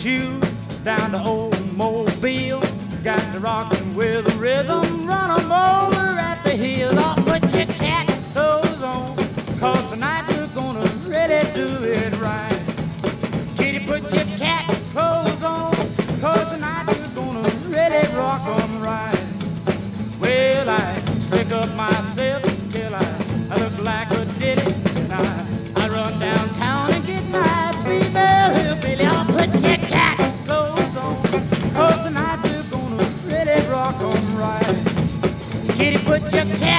shoes down to old Mobile. Got to rockin' with the rhythm, run 'em over at the hill. Oh, put your cat clothes on, 'cause tonight we're gonna really do it right. Kitty, put your cat clothes on, 'cause tonight we're gonna really rock 'em right. Well, I slick up myself till I look like a ditty, and I run downtown and get my female hillbilly. I'll put your cat clothes on, 'cause tonight we're gonna really rock 'em right. Kitty, put your cat